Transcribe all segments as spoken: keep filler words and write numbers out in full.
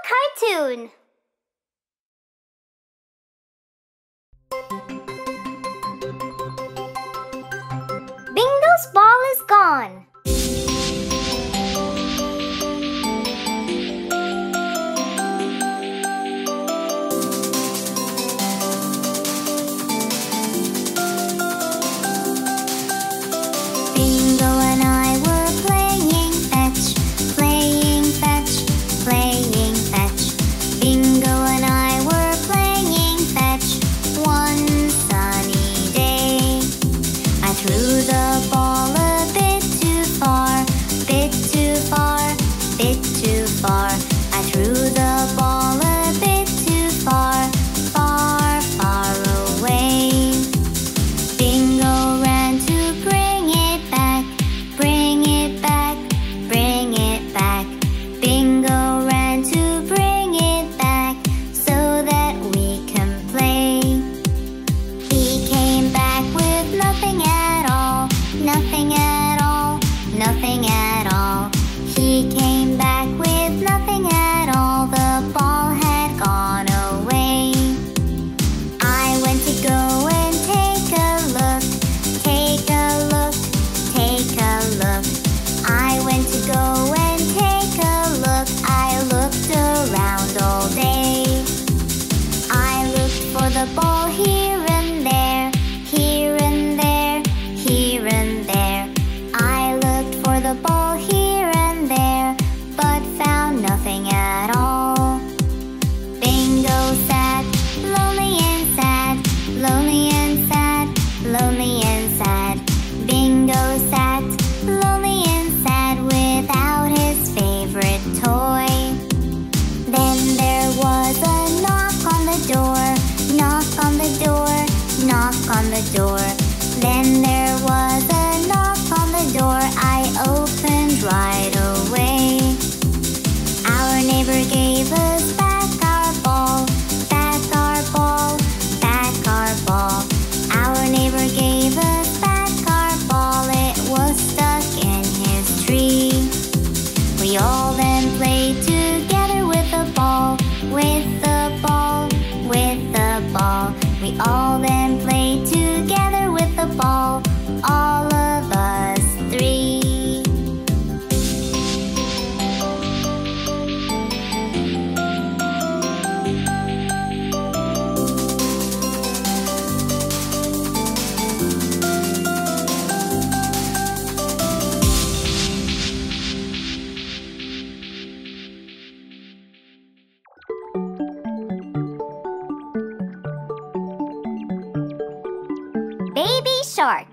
cartoon. Bingo's ball is gone. Bingo and I were playing fetch, playing fetch, playing fetch. Bingo and I were playing fetch one sunny day. I threw the ball a bit too far, bit too far, bit too far. I threw the ball a bit too far, far, far away. Bingo ran to bring it back, bring it back, bring it back. Bingo ran to bring it back so that we can play. He came back with nothing at all, nothing at all, nothing at all. He came back with nothing at all. The ball had gone away. I went to go and take a look, take a look, take a look. I went to go and take a look. I looked around all day. I looked for the ball here and there, here and there, here and there. I looked for the ball here and there, but found nothing at all. Bingo sat, lonely and sad, lonely and sad, lonely and sad. Bingo sat, lonely and sad, without his favorite toy. Then there was a knock on the door, knock on the door, knock on the door. Then there was a knock on the door. I opened right away. Our neighbor gave us back our ball, back our ball, back our ball. Our neighbor gave us back our ball. It was stuck in his tree. We all then played together with the ball, with the ball, with the ball. We all then played together with the ball, all of us three. Baby shark.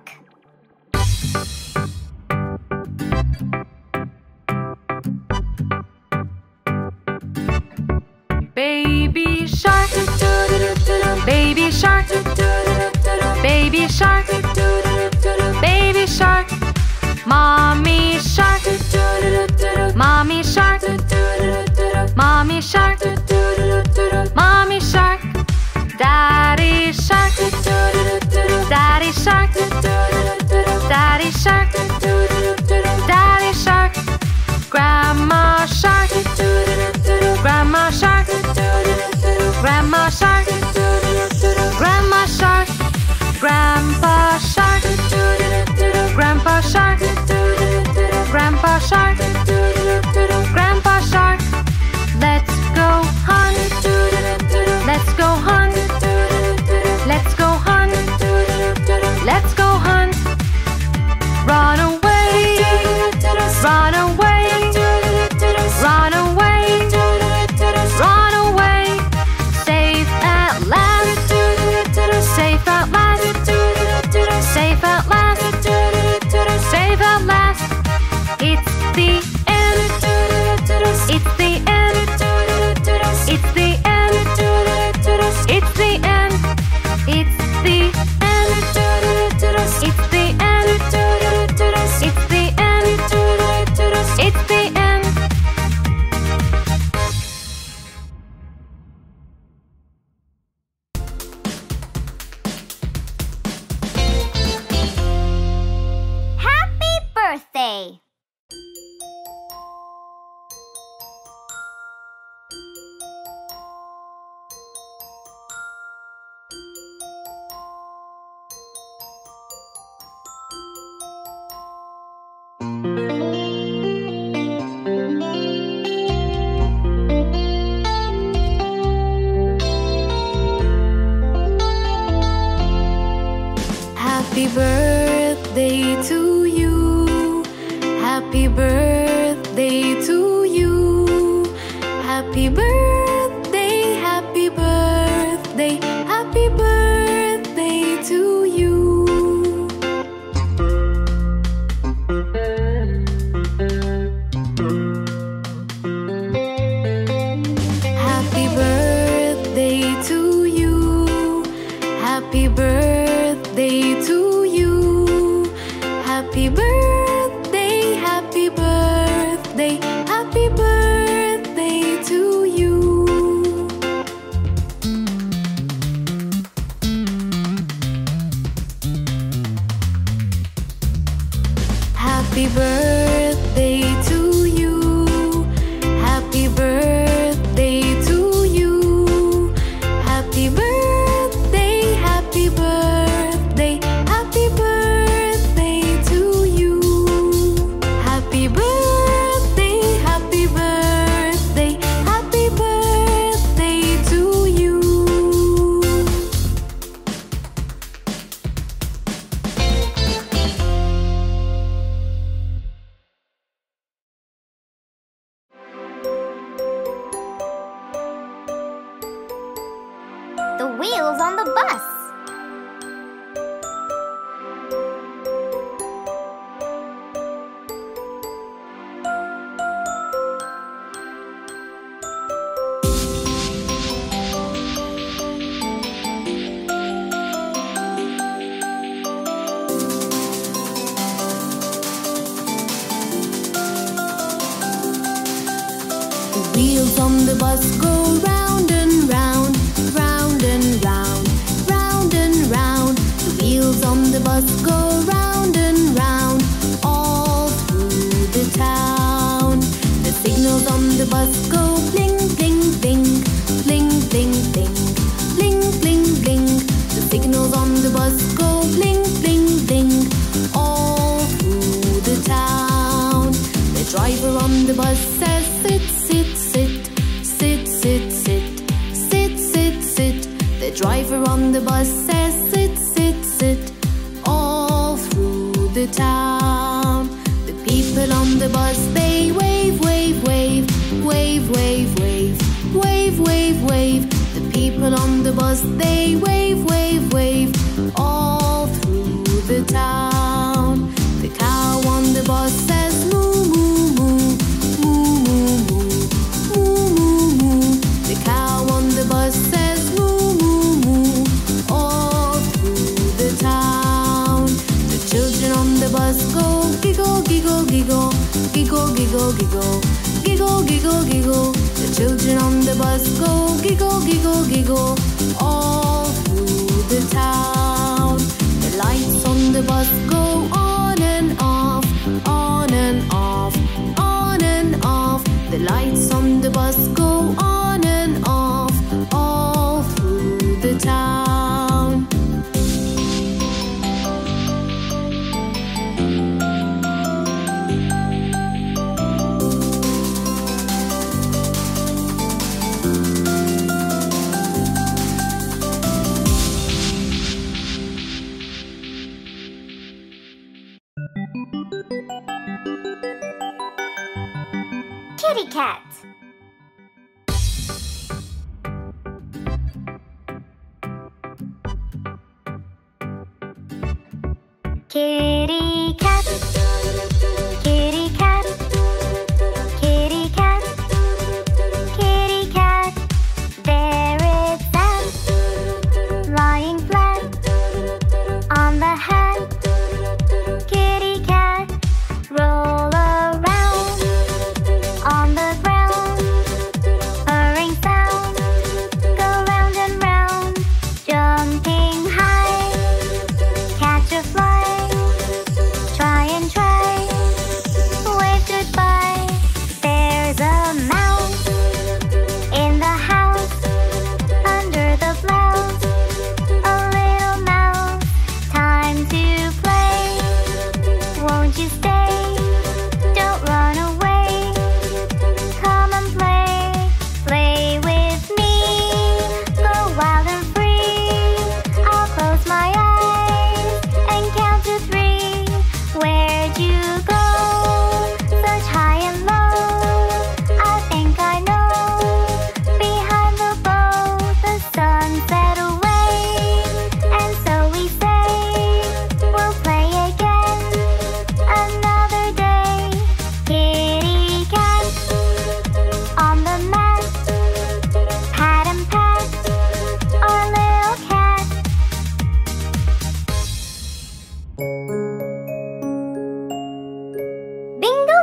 Baby shark, baby shark, baby shark, baby shark, mommy shark, mommy shark, mommy shark, mommy shark, daddy shark, daddy shark, daddy shark, daddy shark, grandma shark, grandma shark, grandma shark, grandma shark, grandpa shark, grandpa shark, grandpa shark, grandpa shark. Let's go hunt, let's go hunt, let's go hunt, let's go hunt. Run away, run away, run away, run away. Safe at last, safe at last, safe at last, safe at last. It's the Happy birthday to you. Happy birthday, happy birthday, happy birthday to you. Happy birthday to you. Happy birthday to you. Happy birthday, happy birthday, happy birthday to you. Happy birthday to you. Happy birthday to you. Happy birthday, happy birthday, happy birthday to you. Happy birthday, happy birthday, happy birthday to you. The wheels on the bus. The wheels on the bus go round and round, round and round, round and round. The wheels on the bus go round and round, all through the town. The signals on the bus go bling, bling, bling, bling, bling, bling, bling, bling, bling. The signals on the bus go bling, bling, bling, all through the town. The driver on the bus says sit, sit, sit, sit, sit, sit, sit, sit, sit. The driver on the bus says sit, sit, sit, all through the town. The people on the bus, they wave, wave, wave, wave, wave, wave, wave, wave, wave. The people on the bus, they wave, wave, wave, all through the town. The cow on the bus says moo, moo, moo, moo, moo, moo, moo, moo, moo. The cow on the bus says moo, moo, moo, all through the town. The children on the bus go giggle, giggle, giggle, giggle, giggle, giggle, giggle, giggle, giggle. The children on the bus go giggle, giggle, giggle, all through the town. The lights on the bus go on and off, on and off, on and off. The lights on the bus go on and off, all through the town. Kitty cat. Kitty cat. Kitty cat. Kitty cat. Kitty cat. There it's at, lying flat on the hat. Kitty cat. Roll around on the ground.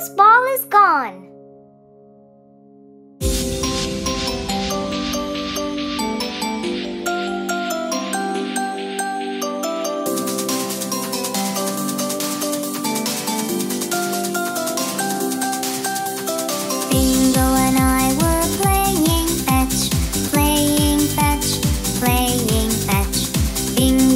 Bingo's ball is gone. Bingo and I were playing fetch, playing fetch, playing fetch. Bingo